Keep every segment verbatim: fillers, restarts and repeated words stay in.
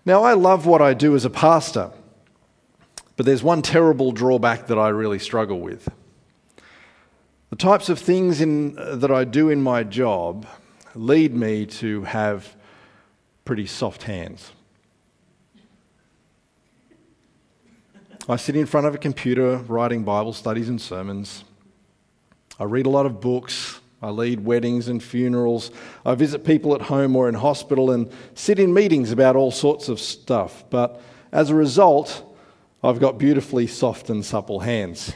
Now, I love what I do as a pastor, but there's one terrible drawback that I really struggle with. The types of things in, uh, that I do in my job lead me to have pretty soft hands. I sit in front of a computer writing Bible studies and sermons. I read a lot of books. I lead weddings and funerals. I visit people at home or in hospital and sit in meetings about all sorts of stuff. But as a result, I've got beautifully soft and supple hands.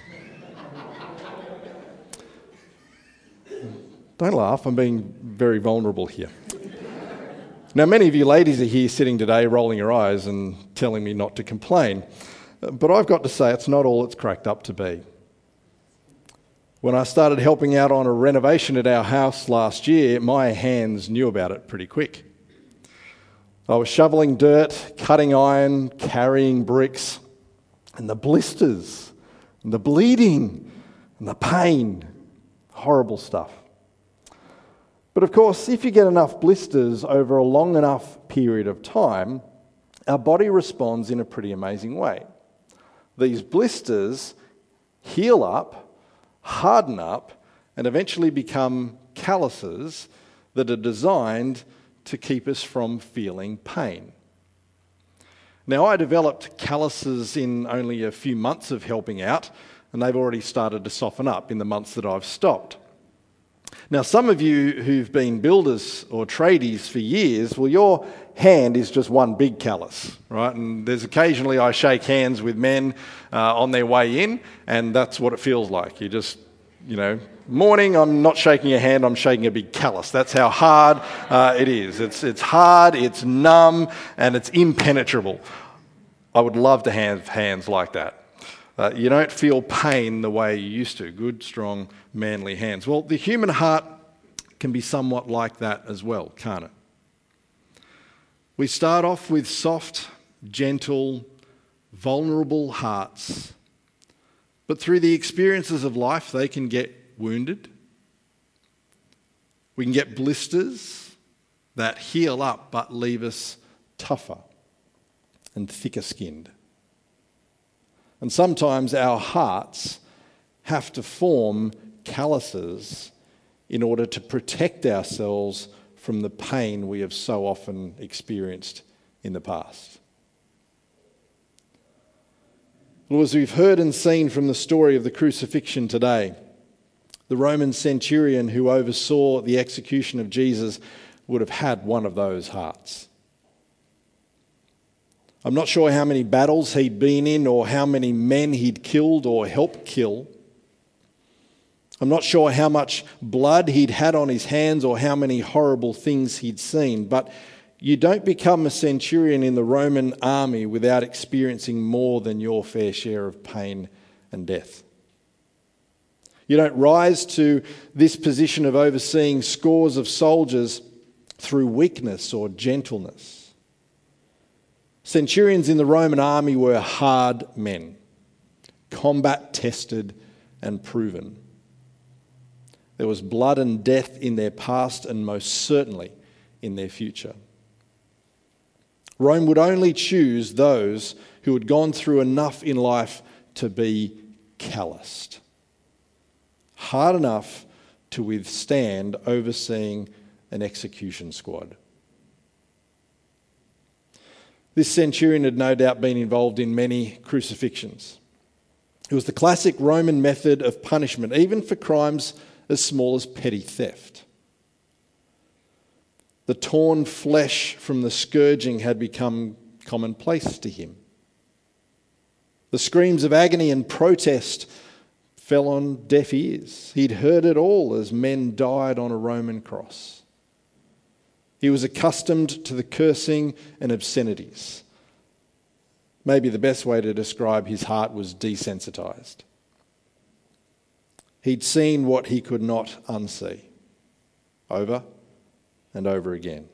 Don't laugh, I'm being very vulnerable here. Now, many of you ladies are here sitting today rolling your eyes and telling me not to complain. But I've got to say, it's not all it's cracked up to be. When I started helping out on a renovation at our house last year, my hands knew about it pretty quick. I was shoveling dirt, cutting iron, carrying bricks, and the blisters, and the bleeding, and the pain. Horrible stuff. But of course, if you get enough blisters over a long enough period of time, our body responds in a pretty amazing way. These blisters heal up, harden up, and eventually become calluses that are designed to keep us from feeling pain. Now, I developed calluses in only a few months of helping out, and they've already started to soften up in the months that I've stopped. Now, some of you who've been builders or tradies for years, well, your hand is just one big callus, right? And there's occasionally I shake hands with men uh, on their way in, and that's what it feels like. You just, you know, morning, I'm not shaking a hand, I'm shaking a big callus. That's how hard uh, it is. It's, it's hard, it's numb, and it's impenetrable. I would love to have hands like that. Uh, you don't feel pain the way you used to. Good, strong, manly hands. Well, the human heart can be somewhat like that as well, can't it? We start off with soft, gentle, vulnerable hearts, but through the experiences of life, they can get wounded. We can get blisters that heal up but leave us tougher and thicker skinned. And sometimes our hearts have to form calluses in order to protect ourselves from the pain we have so often experienced in the past. Well, as we've heard and seen from the story of the crucifixion today, the Roman centurion who oversaw the execution of Jesus would have had one of those hearts. I'm not sure how many battles he'd been in or how many men he'd killed or helped kill. I'm not sure how much blood he'd had on his hands or how many horrible things he'd seen, but you don't become a centurion in the Roman army without experiencing more than your fair share of pain and death. You don't rise to this position of overseeing scores of soldiers through weakness or gentleness. Centurions in the Roman army were hard men, combat tested and proven. There was blood and death in their past and most certainly in their future. Rome would only choose those who had gone through enough in life to be calloused, hard enough to withstand overseeing an execution squad. This centurion had no doubt been involved in many crucifixions. It was the classic Roman method of punishment, even for crimes as small as petty theft. The torn flesh from the scourging had become commonplace to him. The screams of agony and protest fell on deaf ears. He'd heard it all as men died on a Roman cross. He was accustomed to the cursing and obscenities. Maybe the best way to describe his heart was desensitized. He'd seen what he could not unsee, over and over again.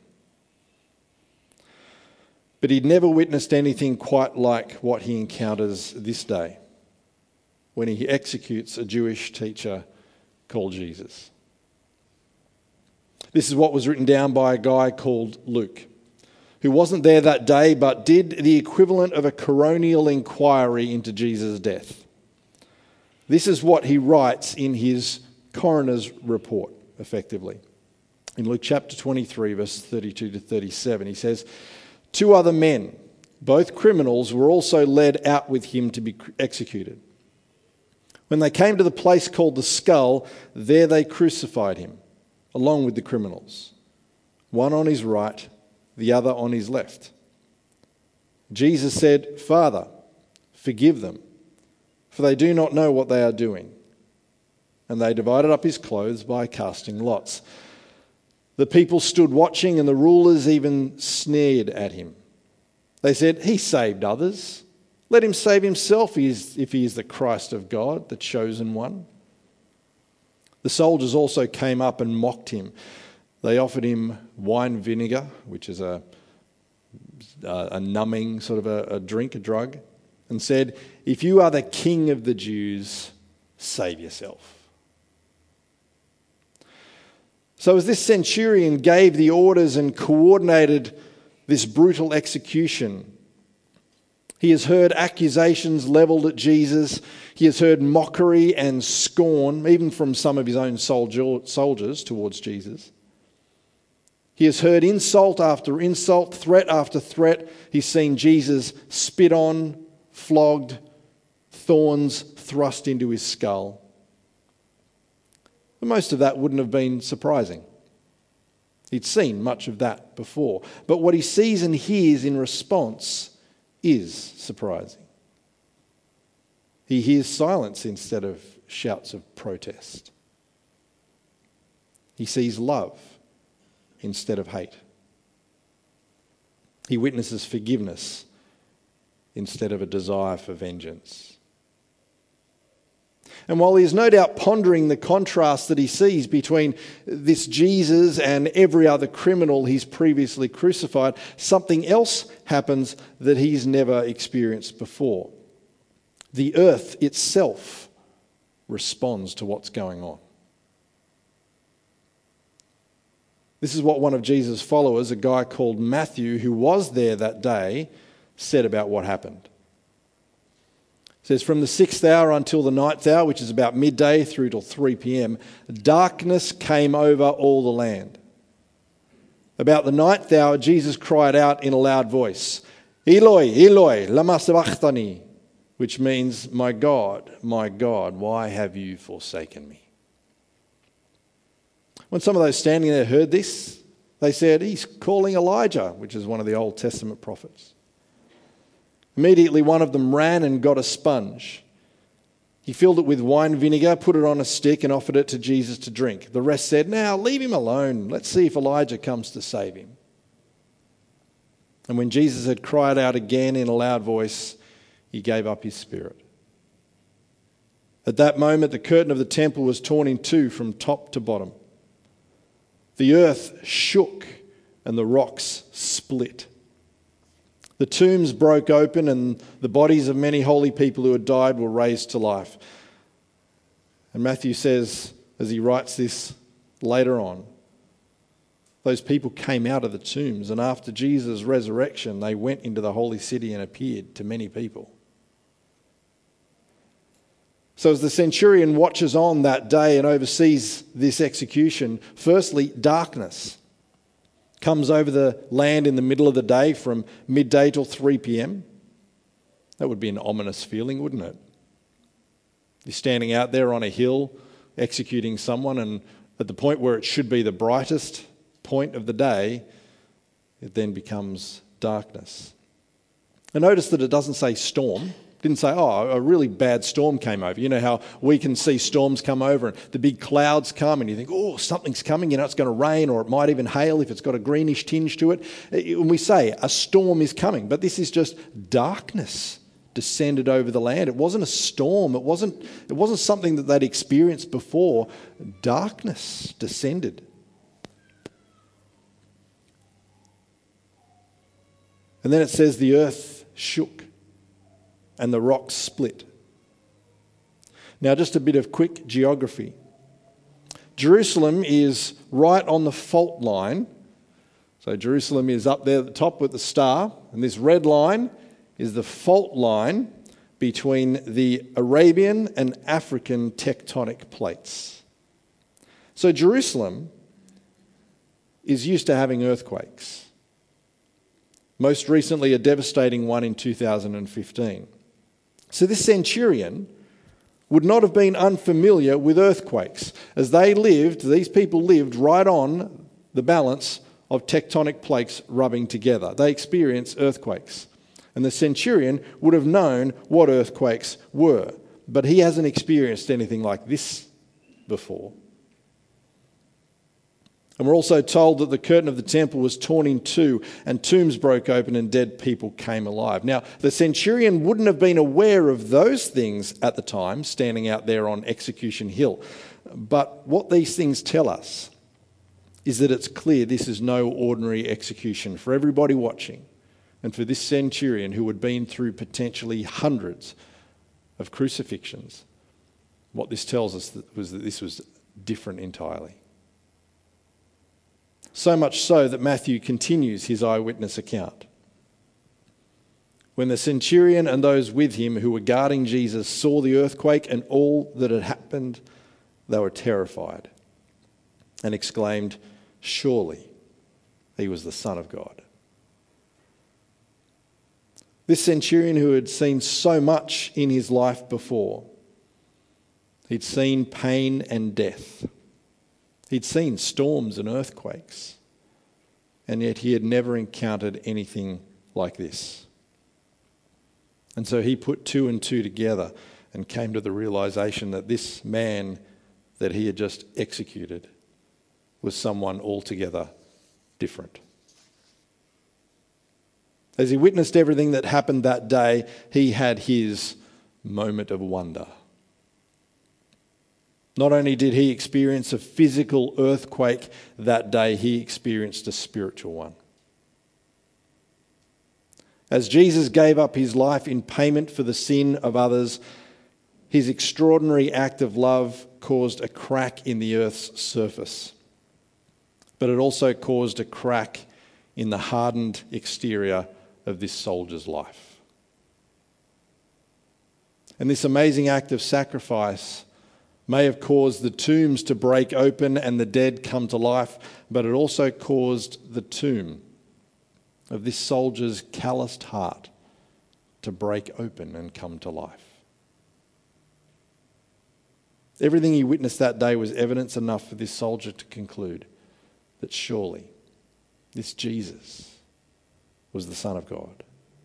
But he'd never witnessed anything quite like what he encounters this day when he executes a Jewish teacher called Jesus. This is what was written down by a guy called Luke. who wasn't there that day but did the equivalent of a coronial inquiry into Jesus' death. This is what he writes in his coroner's report, effectively. In Luke chapter twenty-three, verse thirty-two to thirty-seven, he says, "Two other men, both criminals, were also led out with him to be executed. When they came to the place called the Skull, there they crucified him, along with the criminals, one on his right, the other on his left. Jesus said, 'Father, forgive them, for they do not know what they are doing.' And they divided up his clothes by casting lots. The people stood watching, and the rulers even sneered at him. They said, 'He saved others. Let him save himself if he is the Christ of God, the chosen one.' The soldiers also came up and mocked him. They offered him wine vinegar, which is a, a numbing sort of a, a drink, a drug, and said, 'If you are the king of the Jews, save yourself.' So as this centurion gave the orders and coordinated this brutal execution, he has heard accusations levelled at Jesus. He has heard mockery and scorn, even from some of his own soldiers towards Jesus. He has heard insult after insult, threat after threat. He's seen Jesus spit on, flogged, thorns thrust into his skull. But most of that wouldn't have been surprising. He'd seen much of that before. But what he sees and hears in response is surprising. He hears silence instead of shouts of protest. He sees love instead of hate. He witnesses forgiveness instead of a desire for vengeance. And while he is no doubt pondering the contrast that he sees between this Jesus and every other criminal he's previously crucified, something else happens that he's never experienced before. The earth itself responds to what's going on. This is what one of Jesus' followers, a guy called Matthew, who was there that day, said about what happened. It says, "From the sixth hour until the ninth hour, which is about midday through till three p.m, darkness came over all the land. About the ninth hour, Jesus cried out in a loud voice, 'Eloi, Eloi, lama sabachthani,' which means, 'My God, my God, why have you forsaken me?' When some of those standing there heard this, they said, 'He's calling Elijah,' which is one of the Old Testament prophets. Immediately one of them ran and got a sponge. He filled it with wine vinegar, put it on a stick and offered it to Jesus to drink. The rest said, 'Now leave him alone. Let's see if Elijah comes to save him.' And when Jesus had cried out again in a loud voice, he gave up his spirit. At that moment, the curtain of the temple was torn in two from top to bottom. The earth shook and the rocks split. The tombs broke open and the bodies of many holy people who had died were raised to life." And Matthew says, as he writes this later on, those people came out of the tombs, and after Jesus' resurrection, they went into the holy city and appeared to many people. So as the centurion watches on that day and oversees this execution, firstly, darkness comes over the land in the middle of the day from midday till three p.m. That would be an ominous feeling, wouldn't it? You're standing out there on a hill executing someone, and at the point where it should be the brightest point of the day, it then becomes darkness. And notice that it doesn't say storm. It didn't say, oh, a really bad storm came over. You know how we can see storms come over and the big clouds come and you think, oh, something's coming, you know, it's going to rain, or it might even hail if it's got a greenish tinge to it. When we say a storm is coming, but this is just darkness descended over the land. It wasn't a storm. It wasn't, it wasn't something that they'd experienced before. Darkness descended. And then it says the earth shook and the rocks split. Now, just a bit of quick geography. Jerusalem is right on the fault line So Jerusalem is up there at the top with the star, and this red line is the fault line between the Arabian and African tectonic plates. So Jerusalem is used to having earthquakes. Most recently, a devastating one in two thousand fifteen. So this centurion would not have been unfamiliar with earthquakes, as they lived, these people lived right on the balance of tectonic plates rubbing together. They experienced earthquakes. And the centurion would have known what earthquakes were, but he hasn't experienced anything like this before. And we're also told that the curtain of the temple was torn in two and tombs broke open and dead people came alive. Now, the centurion wouldn't have been aware of those things at the time, standing out there on Execution Hill. But what these things tell us is that it's clear this is no ordinary execution. For everybody watching, and for this centurion who had been through potentially hundreds of crucifixions, what this tells us was that this was different entirely. So much so that Matthew continues his eyewitness account. When the centurion and those with him who were guarding Jesus saw the earthquake and all that had happened, they were terrified and exclaimed, "Surely he was the Son of God." This centurion who had seen so much in his life before, he'd seen pain and death. He'd seen storms and earthquakes, and yet he had never encountered anything like this. And so he put two and two together and came to the realization that this man that he had just executed was someone altogether different. As he witnessed everything that happened that day, he had his moment of wonder. Not only did he experience a physical earthquake that day, he experienced a spiritual one. As Jesus gave up his life in payment for the sin of others, his extraordinary act of love caused a crack in the earth's surface. But it also caused a crack in the hardened exterior of this soldier's life. And this amazing act of sacrifice may have caused the tombs to break open and the dead come to life, but it also caused the tomb of this soldier's calloused heart to break open and come to life. Everything he witnessed that day was evidence enough for this soldier to conclude that surely this Jesus was the Son of God.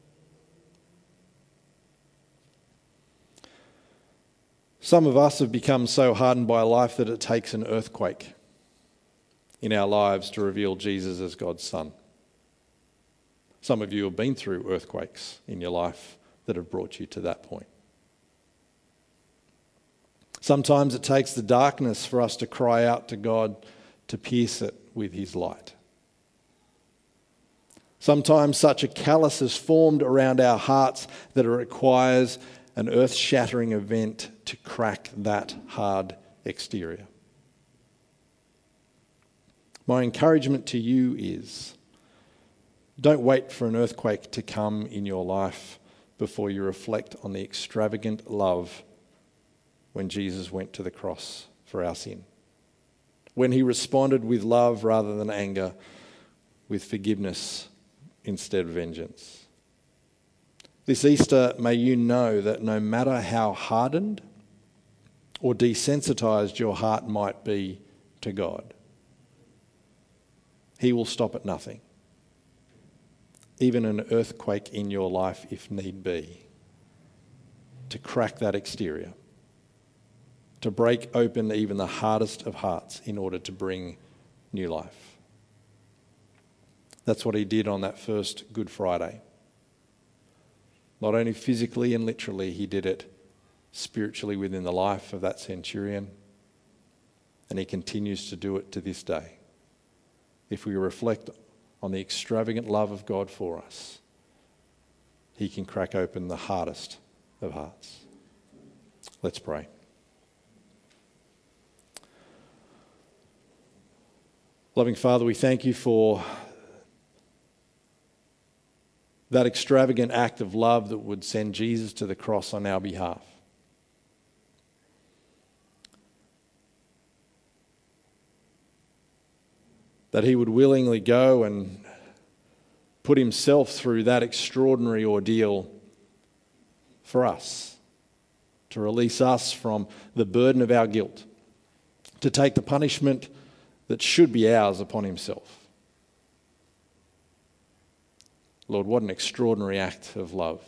Some of us have become so hardened by life that it takes an earthquake in our lives to reveal Jesus as God's Son. Some of you have been through earthquakes in your life that have brought you to that point. Sometimes it takes the darkness for us to cry out to God to pierce it with his light. Sometimes such a callous is formed around our hearts that it requires an earth-shattering event to crack that hard exterior. My encouragement to you is, don't wait for an earthquake to come in your life before you reflect on the extravagant love when Jesus went to the cross for our sin. When he responded with love rather than anger, with forgiveness instead of vengeance. This Easter, may you know that no matter how hardened or desensitized your heart might be to God, he will stop at nothing, even an earthquake in your life if need be, to crack that exterior, to break open even the hardest of hearts in order to bring new life. That's what he did on that first Good Friday. Not only physically and literally, he did it spiritually within the life of that centurion, and he continues to do it to this day. If we reflect on the extravagant love of God for us, he can crack open the hardest of hearts. Let's pray. Loving Father, we thank you for that extravagant act of love that would send Jesus to the cross on our behalf. That he would willingly go and put himself through that extraordinary ordeal for us, to release us from the burden of our guilt, to take the punishment that should be ours upon himself. Lord, what an extraordinary act of love.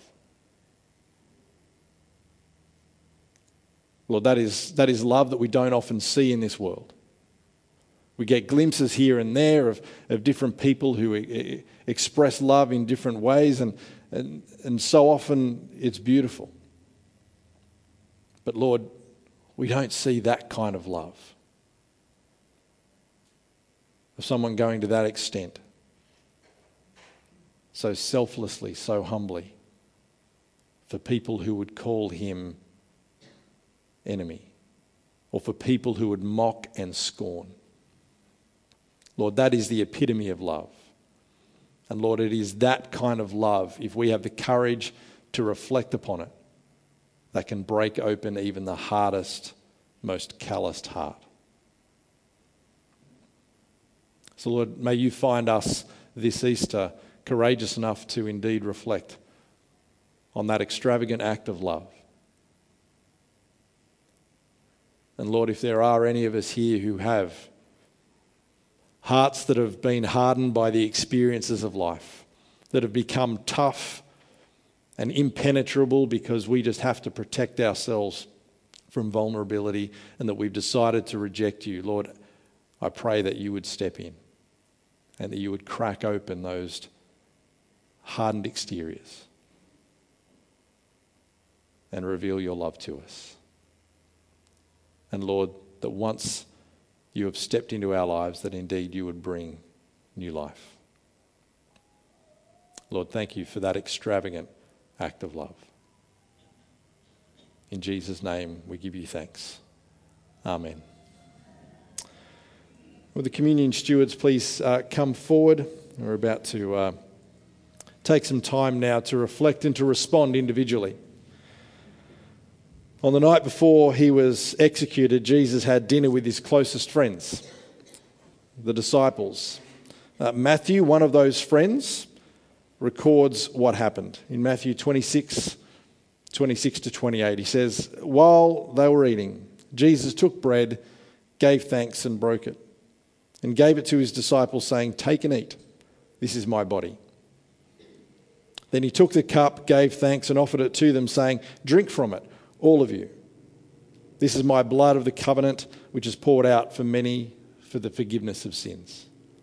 Lord, that is, that is love that we don't often see in this world. We get glimpses here and there of, of different people who e- express love in different ways, and, and, and so often it's beautiful. But Lord, we don't see that kind of love, of someone going to that extent, so selflessly, so humbly, for people who would call him enemy, or for people who would mock and scorn. Lord, that is the epitome of love. And Lord, it is that kind of love, if we have the courage to reflect upon it, that can break open even the hardest, most calloused heart. So Lord, may you find us this Easter courageous enough to indeed reflect on that extravagant act of love. And Lord, if there are any of us here who have hearts that have been hardened by the experiences of life, that have become tough and impenetrable because we just have to protect ourselves from vulnerability, and that we've decided to reject you, Lord, I pray that you would step in and that you would crack open those hardened exteriors and reveal your love to us. And Lord, that once you have stepped into our lives, that indeed you would bring new life. Lord, thank you for that extravagant act of love. In Jesus' name, we give you thanks. Amen. Will the communion stewards please uh, come forward? We're about to uh, take some time now to reflect and to respond individually. On the night before he was executed, Jesus had dinner with his closest friends, the disciples. Uh, Matthew, one of those friends, records what happened. In Matthew twenty-six, twenty-six to twenty-eight, he says, while they were eating, Jesus took bread, gave thanks and broke it, and gave it to his disciples, saying, take and eat. This is my body. Then he took the cup, gave thanks and offered it to them, saying, drink from it, all of you. This is my blood of the covenant, which is poured out for many for the forgiveness of sins.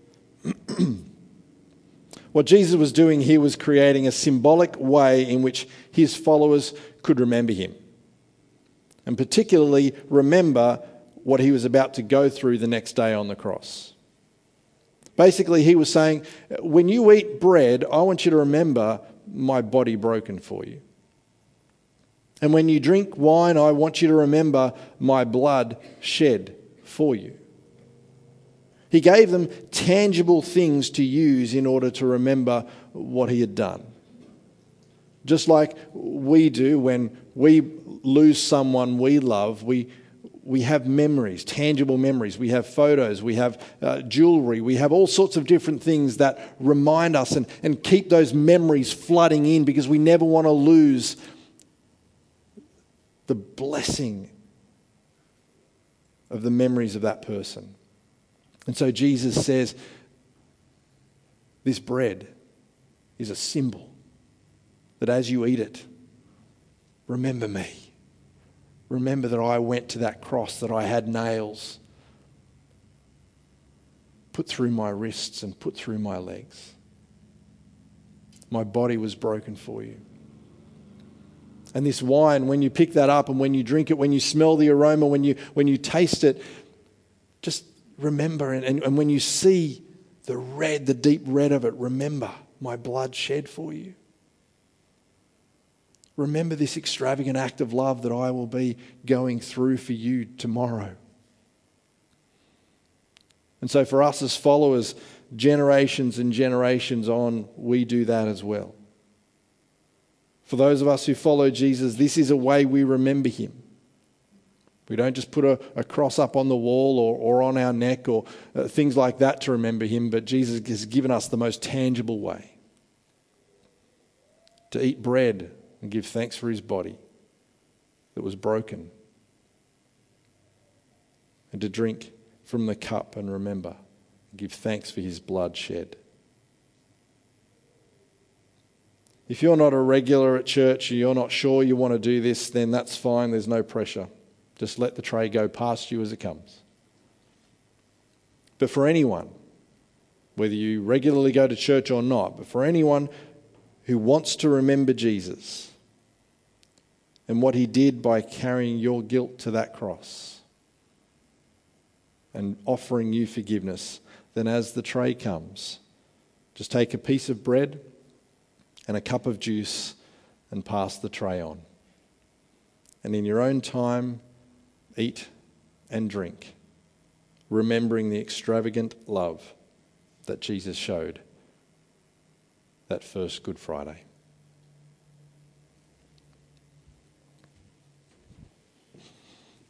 What Jesus was doing here was creating a symbolic way in which his followers could remember him, and particularly remember what he was about to go through the next day on the cross. Basically, he was saying, when you eat bread, I want you to remember my body broken for you. And when you drink wine, I want you to remember my blood shed for you. He gave them tangible things to use in order to remember what he had done. Just like we do when we lose someone we love, we we have memories, tangible memories. We have photos, we have uh, jewelry, we have all sorts of different things that remind us and, and keep those memories flooding in, because we never want to lose the blessing of the memories of that person. And so Jesus says, this bread is a symbol that as you eat it, remember me. Remember that I went to that cross, that I had nails put through my wrists and put through my legs. My body was broken for you. And this wine, when you pick that up and when you drink it, when you smell the aroma, when you when you taste it, just remember, and, and, and when you see the red, the deep red of it, remember my blood shed for you. Remember this extravagant act of love that I will be going through for you tomorrow. And so for us as followers, generations and generations on, we do that as well. For those of us who follow Jesus, this is a way we remember him. We don't just put a, a cross up on the wall or, or on our neck or uh, things like that to remember him, but Jesus has given us the most tangible way to eat bread and give thanks for his body that was broken, and to drink from the cup and remember and give thanks for his blood shed. If you're not a regular at church and you're not sure you want to do this, then that's fine. There's no pressure. Just let the tray go past you as it comes. But for anyone, whether you regularly go to church or not, but for anyone who wants to remember Jesus and what he did by carrying your guilt to that cross and offering you forgiveness, then as the tray comes, just take a piece of bread and a cup of juice and pass the tray on. And in your own time, eat and drink, remembering the extravagant love that Jesus showed that first Good Friday.